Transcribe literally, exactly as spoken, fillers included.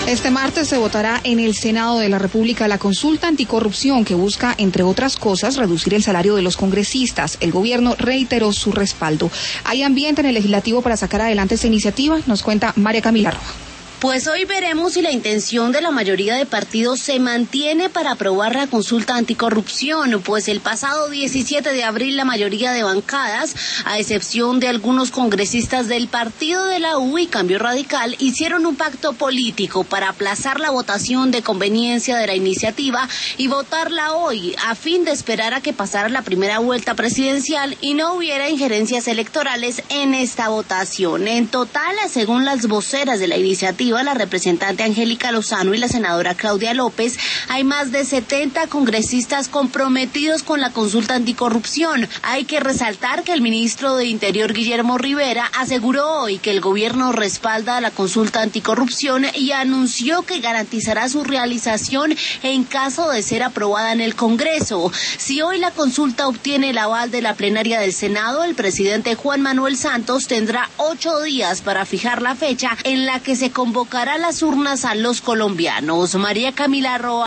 Este martes se votará en el Senado de la República la consulta anticorrupción que busca, entre otras cosas, reducir el salario de los congresistas. El gobierno reiteró su respaldo. ¿Hay ambiente en el legislativo para sacar adelante esta iniciativa? Nos cuenta María Camila Roa. Pues hoy veremos si la intención de la mayoría de partidos se mantiene para aprobar la consulta anticorrupción, pues el pasado diecisiete de abril la mayoría de bancadas, a excepción de algunos congresistas del partido de la U y Cambio Radical, hicieron un pacto político para aplazar la votación de conveniencia de la iniciativa y votarla hoy, a fin de esperar a que pasara la primera vuelta presidencial y no hubiera injerencias electorales en esta votación. En total, según las voceras de la iniciativa, la representante Angélica Lozano y la senadora Claudia López, hay más de setenta congresistas comprometidos con la consulta anticorrupción. Hay que resaltar que el ministro de Interior, Guillermo Rivera, aseguró hoy que el gobierno respalda la consulta anticorrupción y anunció que garantizará su realización en caso de ser aprobada en el Congreso. Si hoy la consulta obtiene el aval de la plenaria del Senado, el presidente Juan Manuel Santos tendrá ocho días para fijar la fecha en la que se convocará las urnas a los colombianos. María Camila Roa.